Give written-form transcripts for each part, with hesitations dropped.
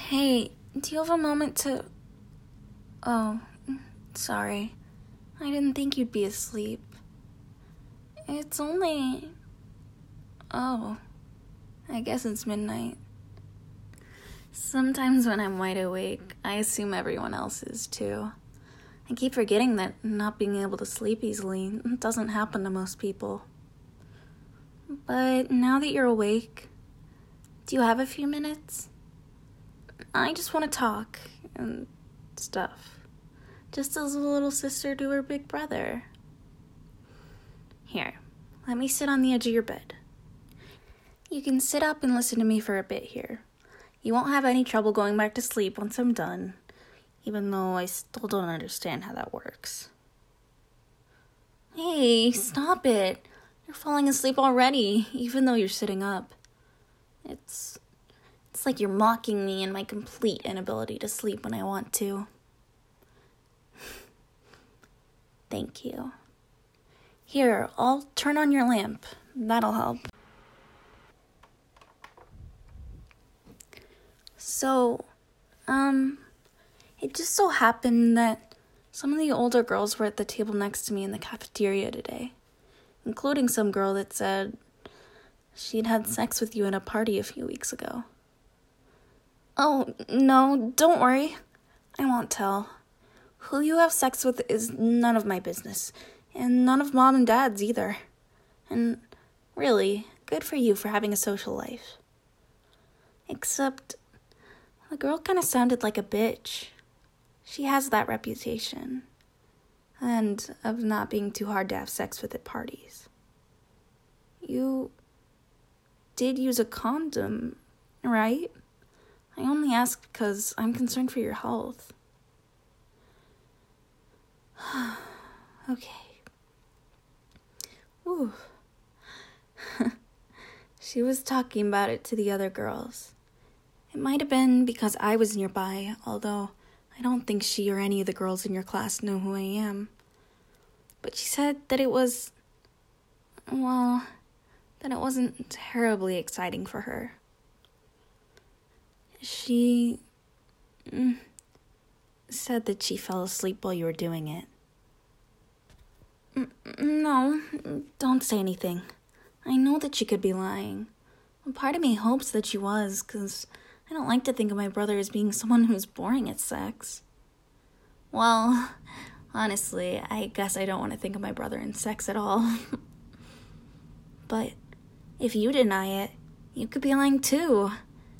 Hey, do you have a moment to... Oh, sorry. I didn't think you'd be asleep. It's only... Oh, I guess it's midnight. Sometimes when I'm wide awake, I assume everyone else is too. I keep forgetting that not being able to sleep easily doesn't happen to most people. But now that you're awake, do you have a few minutes? I just want to talk and stuff. Just as a little sister to her big brother. Here, let me sit on the edge of your bed. You can sit up and listen to me for a bit here. You won't have any trouble going back to sleep once I'm done, even though I still don't understand how that works. Hey, stop it. You're falling asleep already, even though you're sitting up. It's like you're mocking me and my complete inability to sleep when I want to. Thank you. Here, I'll turn on your lamp. That'll help. So, it just so happened that some of the older girls were at the table next to me in the cafeteria today, including some girl that said she'd had sex with you at a party a few weeks ago. Oh, no, don't worry. I won't tell. Who you have sex with is none of my business, and none of Mom and Dad's either. And really, good for you for having a social life. Except, the girl kind of sounded like a bitch. She has that reputation. And of not being too hard to have sex with at parties. You did use a condom, right? I only ask because I'm concerned for your health. Okay. Whew. She was talking about it to the other girls. It might have been because I was nearby, although I don't think she or any of the girls in your class know who I am. But she said that it was, well, that it wasn't terribly exciting for her. She said that she fell asleep while you were doing it. No, don't say anything. I know that she could be lying. A part of me hopes that she was, because I don't like to think of my brother as being someone who's boring at sex. Well, honestly, I guess I don't want to think of my brother in sex at all. But if you deny it, you could be lying too.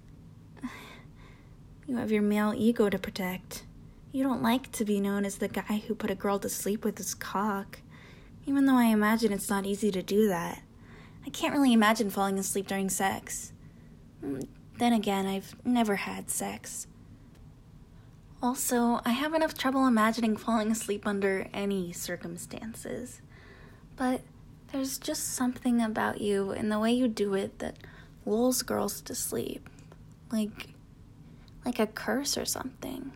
You have your male ego to protect. You don't like to be known as the guy who put a girl to sleep with his cock, even though I imagine it's not easy to do that. I can't really imagine falling asleep during sex. Then again, I've never had sex. Also, I have enough trouble imagining falling asleep under any circumstances. But there's just something about you and the way you do it that lulls girls to sleep. Like a curse or something.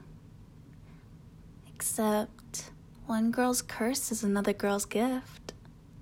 Except one girl's curse is another girl's gift.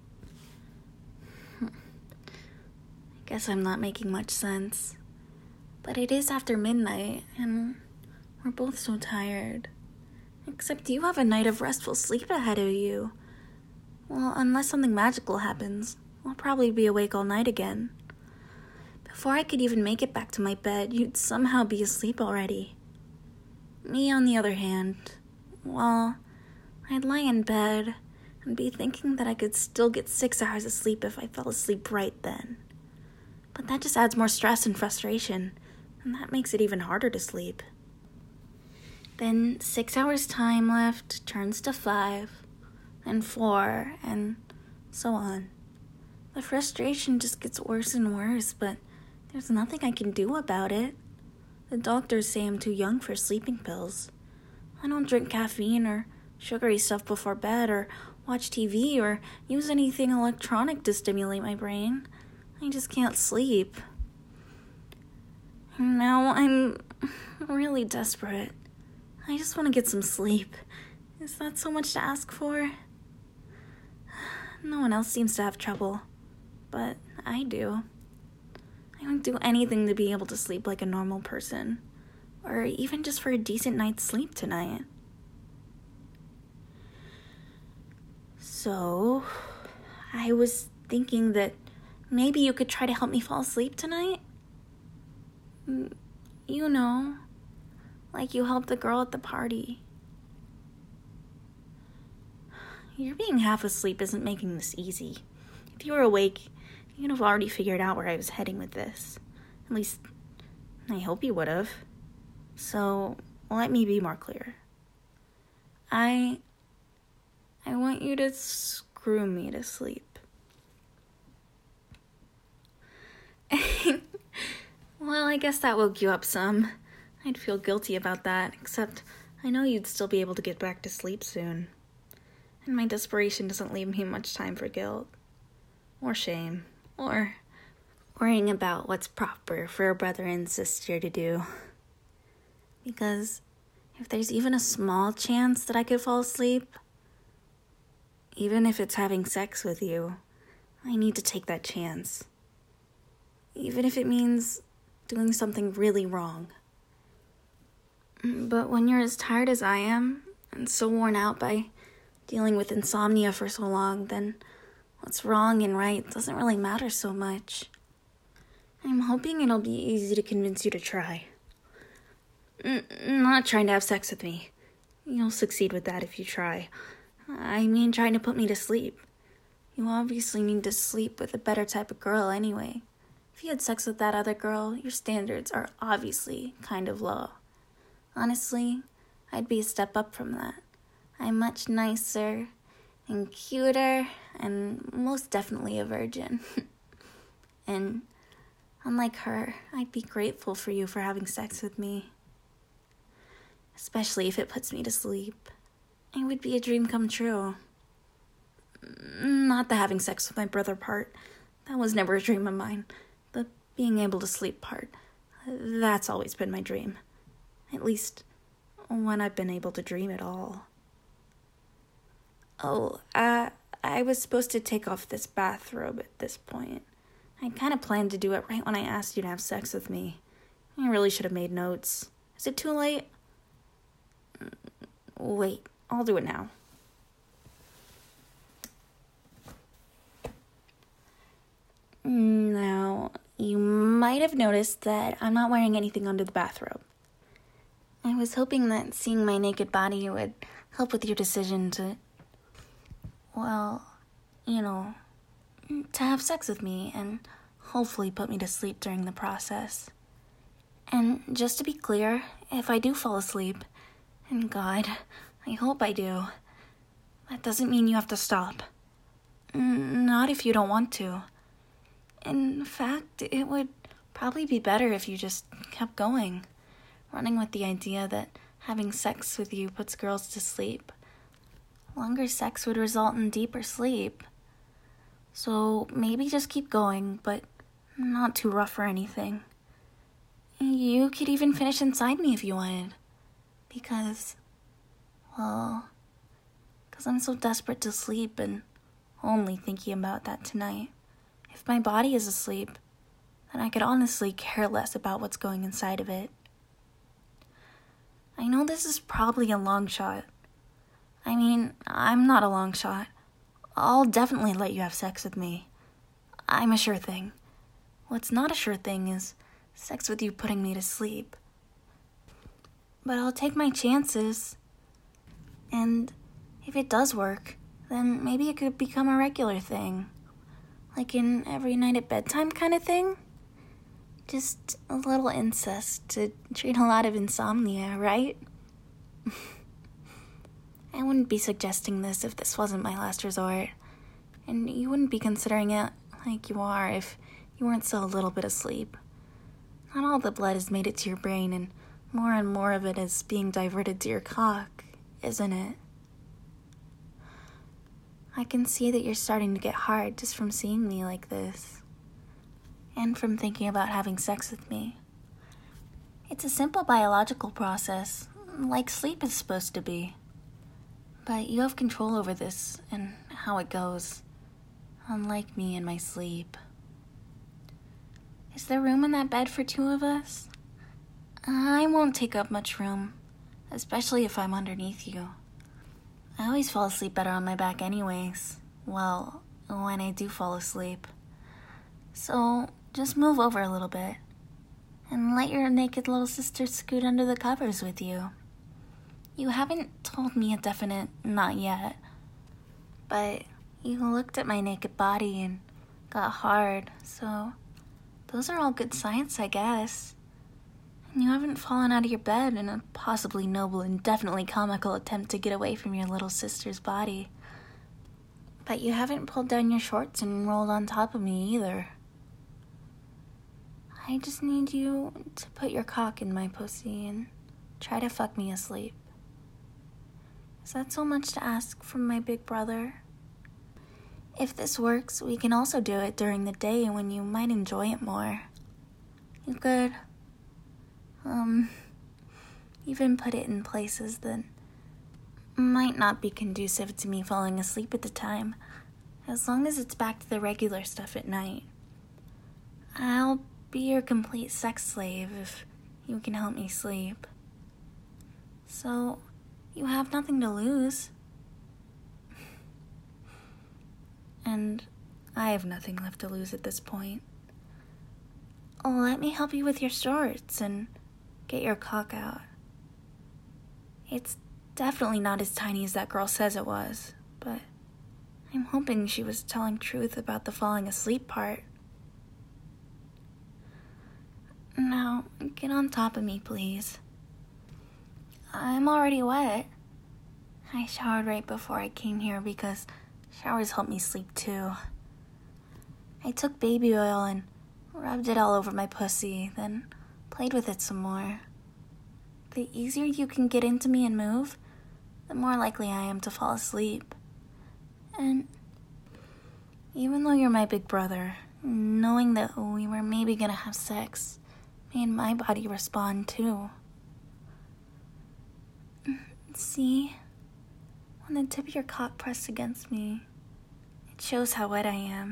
I guess I'm not making much sense. But it is after midnight, and we're both so tired. Except you have a night of restful sleep ahead of you. Well, unless something magical happens, I'll probably be awake all night again. Before I could even make it back to my bed, you'd somehow be asleep already. Me, on the other hand, well, I'd lie in bed and be thinking that I could still get 6 hours of sleep if I fell asleep right then. But that just adds more stress and frustration, and that makes it even harder to sleep. Then 6 hours time left turns to 5, and 4, and so on. The frustration just gets worse and worse, but there's nothing I can do about it. The doctors say I'm too young for sleeping pills. I don't drink caffeine or sugary stuff before bed or watch TV or use anything electronic to stimulate my brain. I just can't sleep. Now I'm really desperate. I just want to get some sleep. Is that so much to ask for? No one else seems to have trouble, but I do. I don't do anything to be able to sleep like a normal person, or even just for a decent night's sleep tonight. So, I was thinking that maybe you could try to help me fall asleep tonight? You know, like you helped the girl at the party. Your being half asleep isn't making this easy. If you were awake, you'd have already figured out where I was heading with this. At least, I hope you would have. So, let me be more clear. I want you to screw me to sleep. Well, I guess that woke you up some. I'd feel guilty about that, except I know you'd still be able to get back to sleep soon. And my desperation doesn't leave me much time for guilt, or shame, or worrying about what's proper for a brother and sister to do. Because if there's even a small chance that I could fall asleep, even if it's having sex with you, I need to take that chance. Even if it means doing something really wrong. But when you're as tired as I am, and so worn out by dealing with insomnia for so long, then what's wrong and right doesn't really matter so much. I'm hoping it'll be easy to convince you to try. Not trying to have sex with me. You'll succeed with that if you try. I mean trying to put me to sleep. You obviously need to sleep with a better type of girl anyway. If you had sex with that other girl, your standards are obviously kind of low. Honestly, I'd be a step up from that. I'm much nicer and cuter and most definitely a virgin. And unlike her, I'd be grateful for you for having sex with me. Especially if it puts me to sleep. It would be a dream come true. Not the having sex with my brother part. That was never a dream of mine. The being able to sleep part. That's always been my dream. At least, when I've been able to dream at all. Oh, I was supposed to take off this bathrobe at this point. I kind of planned to do it right when I asked you to have sex with me. I really should have made notes. Is it too late? Wait, I'll do it now. Now, you might have noticed that I'm not wearing anything under the bathrobe. I was hoping that seeing my naked body would help with your decision to, well, you know, to have sex with me and hopefully put me to sleep during the process. And just to be clear, if I do fall asleep, and God, I hope I do, that doesn't mean you have to stop. Not if you don't want to. In fact, it would probably be better if you just kept going, running with the idea that having sex with you puts girls to sleep. Longer sex would result in deeper sleep. So maybe just keep going, but not too rough or anything. You could even finish inside me if you wanted. Because I'm so desperate to sleep and only thinking about that tonight. If my body is asleep, then I could honestly care less about what's going inside of it. I know this is probably a long shot. I mean, I'm not a long shot. I'll definitely let you have sex with me. I'm a sure thing. What's not a sure thing is sex with you putting me to sleep. But I'll take my chances. And if it does work, then maybe it could become a regular thing. Like an every night at bedtime kind of thing. Just a little incest to treat a lot of insomnia, right? I wouldn't be suggesting this if this wasn't my last resort. And you wouldn't be considering it like you are if you weren't still a little bit asleep. Not all the blood has made it to your brain, and more of it is being diverted to your cock, isn't it? I can see that you're starting to get hard just from seeing me like this. And from thinking about having sex with me. It's a simple biological process, like sleep is supposed to be. But you have control over this and how it goes, unlike me and my sleep. Is there room in that bed for two of us? I won't take up much room, especially if I'm underneath you. I always fall asleep better on my back anyways. Well, when I do fall asleep. So, just move over a little bit, and let your naked little sister scoot under the covers with you. You haven't told me a definite not yet, but you looked at my naked body and got hard, so those are all good signs, I guess. And you haven't fallen out of your bed in a possibly noble and definitely comical attempt to get away from your little sister's body. But you haven't pulled down your shorts and rolled on top of me either. I just need you to put your cock in my pussy and try to fuck me asleep. Is that so much to ask from my big brother? If this works, we can also do it during the day when you might enjoy it more. You could, even put it in places that might not be conducive to me falling asleep at the time, as long as it's back to the regular stuff at night. I'll be your complete sex slave if you can help me sleep. So, you have nothing to lose. And I have nothing left to lose at this point. Let me help you with your shorts and get your cock out. It's definitely not as tiny as that girl says it was, but I'm hoping she was telling truth about the falling asleep part. Now, get on top of me, please. I'm already wet. I showered right before I came here because showers help me sleep too. I took baby oil and rubbed it all over my pussy, then played with it some more. The easier you can get into me and move, the more likely I am to fall asleep. And even though you're my big brother, knowing that we were maybe gonna have sex made my body respond too. See? When the tip of your cock pressed against me, it shows how wet I am.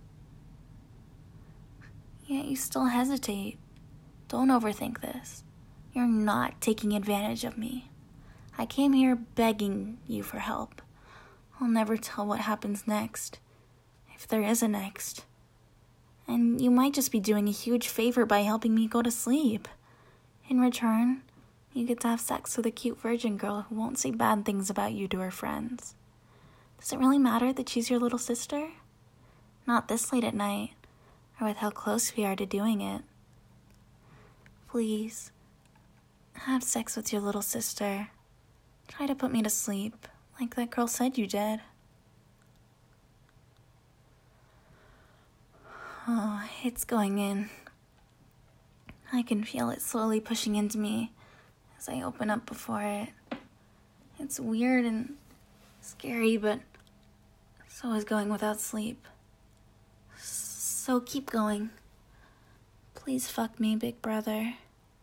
Yet you still hesitate. Don't overthink this. You're not taking advantage of me. I came here begging you for help. I'll never tell what happens next, if there is a next. And you might just be doing a huge favor by helping me go to sleep. In return, you get to have sex with a cute virgin girl who won't say bad things about you to her friends. Does it really matter that she's your little sister? Not this late at night, or with how close we are to doing it. Please, have sex with your little sister. Try to put me to sleep, like that girl said you did. Oh, it's going in. I can feel it slowly pushing into me as I open up before it. It's weird and scary, but so is going without sleep. So keep going. Please fuck me, big brother.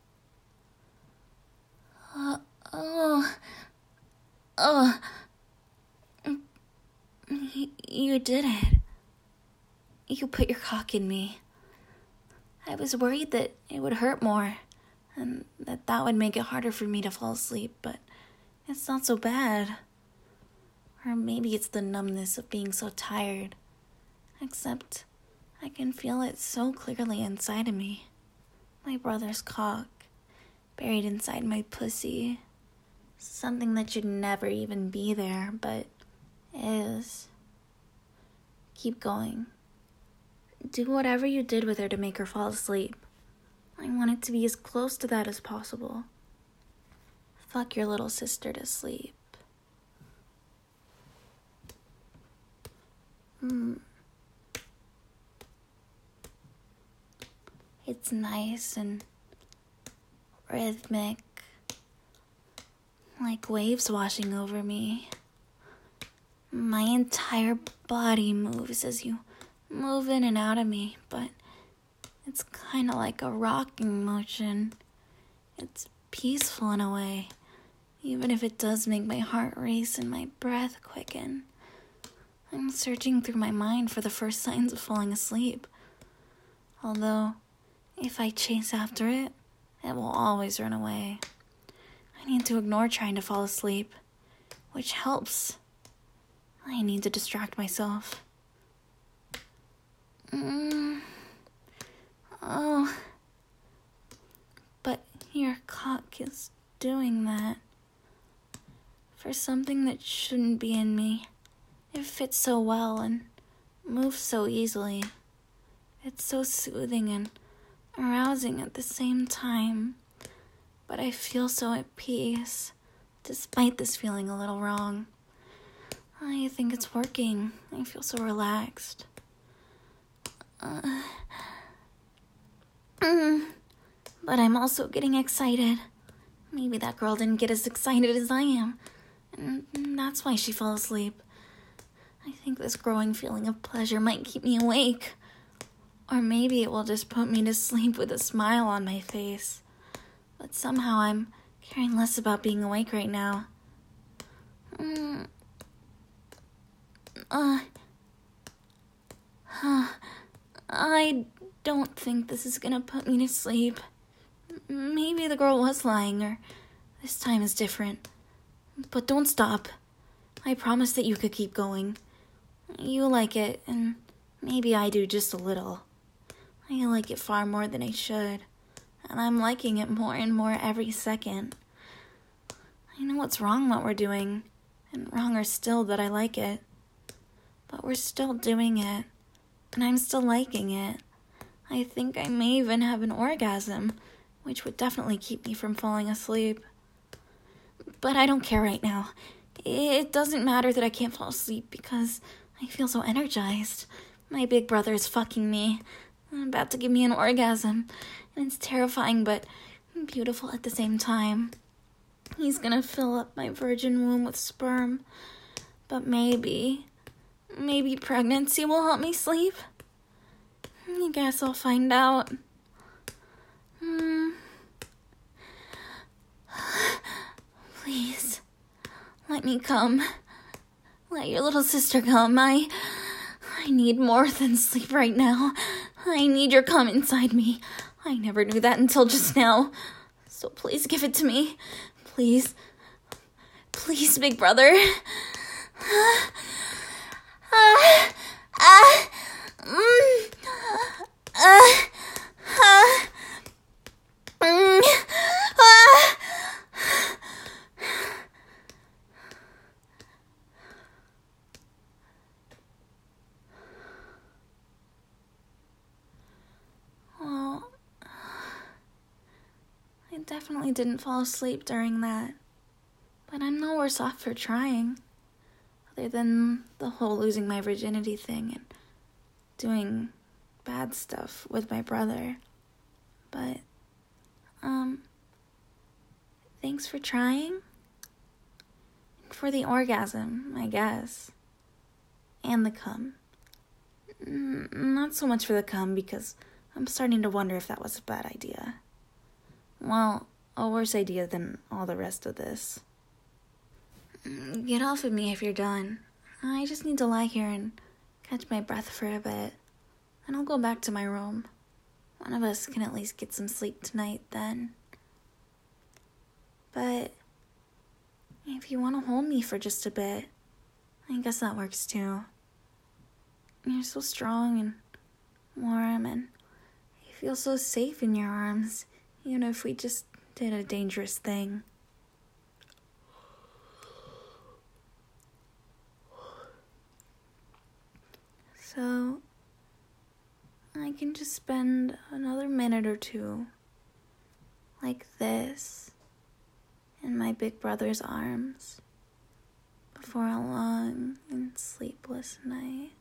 You did it. You put your cock in me. I was worried that it would hurt more, and that would make it harder for me to fall asleep, but it's not so bad. Or maybe it's the numbness of being so tired. Except, I can feel it so clearly inside of me. My brother's cock, buried inside my pussy. Something that should never even be there, but is. Keep going. Do whatever you did with her to make her fall asleep. I want it to be as close to that as possible. Fuck your little sister to sleep. It's nice and rhythmic, like waves washing over me. My entire body moves as you move in and out of me, but it's kind of like a rocking motion. It's peaceful in a way, even if it does make my heart race and my breath quicken. I'm searching through my mind for the first signs of falling asleep. Although, if I chase after it, It will always run away. I need to ignore trying to fall asleep, which helps. I need to distract myself. Oh. But your cock is doing that. For something that shouldn't be in me. It fits so well and moves so easily. It's so soothing and arousing at the same time. But I feel so at peace, despite this feeling a little wrong. I think it's working. I feel so relaxed. But I'm also getting excited. Maybe that girl didn't get as excited as I am. And that's why she fell asleep. I think this growing feeling of pleasure might keep me awake. Or maybe it will just put me to sleep with a smile on my face. But somehow I'm caring less about being awake right now. I don't think this is gonna put me to sleep. Maybe the girl was lying, or this time is different. But don't stop. I promise that you could keep going. You like it, and maybe I do just a little. I like it far more than I should, and I'm liking it more and more every second. I know what's wrong what we're doing, and wronger still that I like it. But we're still doing it, and I'm still liking it. I think I may even have an orgasm, which would definitely keep me from falling asleep. But I don't care right now. It doesn't matter that I can't fall asleep because I feel so energized. My big brother is fucking me, about to give me an orgasm, and it's terrifying but beautiful at the same time. He's gonna fill up my virgin womb with sperm, but maybe pregnancy will help me sleep. I guess I'll find out. Please, let me come. Let your little sister come. I need more than sleep right now. I need your cum inside me. I never knew that until just now. So please give it to me. Please. Please, big brother. Well, I definitely didn't fall asleep during that, but I'm no worse off for trying, other than the whole losing my virginity thing and doing bad stuff with my brother. But, thanks for trying. For the orgasm, I guess. And the cum. Not so much for the cum, because I'm starting to wonder if that was a bad idea. Well, a worse idea than all the rest of this. Get off of me if you're done. I just need to lie here and catch my breath for a bit. Then I'll go back to my room. One of us can at least get some sleep tonight, then. But if you want to hold me for just a bit, I guess that works too. You're so strong and warm, and I feel so safe in your arms, even if we just did a dangerous thing. So I can just spend another minute or two like this in my big brother's arms before a long and sleepless night.